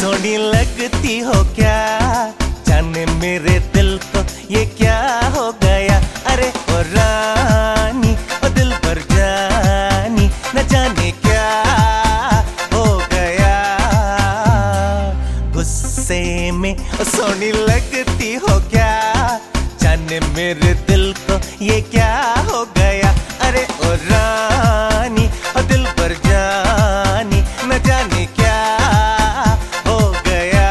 सोनी लगती हो क्या, जाने मेरे दिल को ये क्या हो गया। अरे ओ रानी ओ दिल पर जानी, न जाने क्या हो गया। गुस्से में ओ सोनी लगती हो क्या, जाने मेरे दिल को ये क्या हो गया। अरे ओ रानी ओ दिल पर जानी, न जाने क्या हो गया।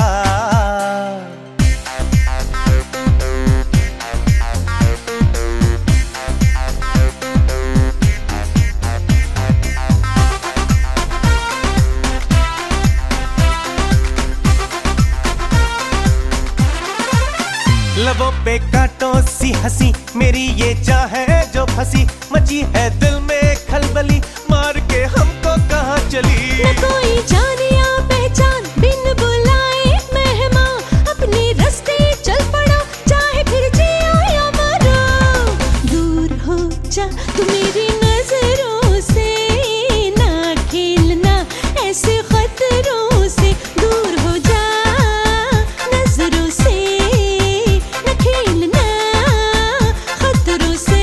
लबों पे कांटों सी हंसी, मेरी ये चाह है जो फंसी, मची है दिल में खलबली, मार के हमको कहाँ चली। न कोई जाने या पहचान, बिन बुलाए मेहमान, अपने रास्ते चल पड़ा, चाहे फिर जियो या मरो। दूर हो जा तू मेरी नजरों से, ना खेलना ऐसे खतरों से। दूर हो जा नजरों से, ना खेलना खतरों से।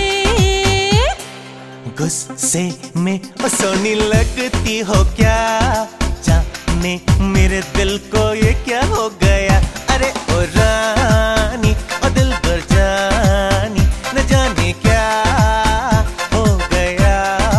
गुस्से में ओ सोनी लगती हो क्या, जाने मेरे दिल को ये क्या हो गया। अरे ओ रानी ओ दिल पर जानी, न जाने क्या हो गया।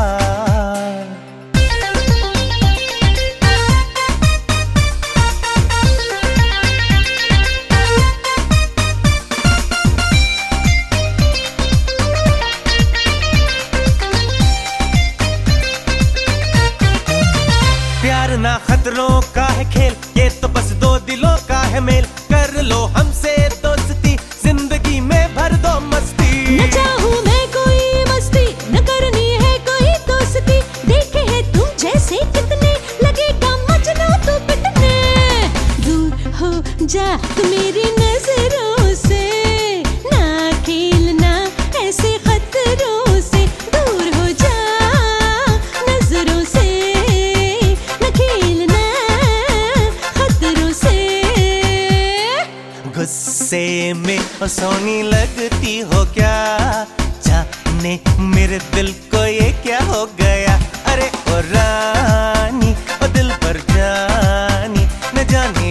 प्यार ना खतरों का है खेल, ये तो बस दो दिलों का है मेल। कर लो हमसे दोस्ती, जिंदगी में भर दो मस्ती। न चाहूं मैं कोई मस्ती, न करनी है कोई दोस्ती। देखे हैं तुम जैसे कितने, लगेगा मजनू तू पिटने। दूर हो जा तू मेरी नजरों से, ना खेलना ऐसे खतरों से। दूर हो जा नजरों से, ना खेलना खतरों से। गुस्से में ओ सोनी लगती हो क्या, जाने मेरे दिल को ये क्या हो गया। अरे ओ रानी ओ दिल पर जानी, न जाने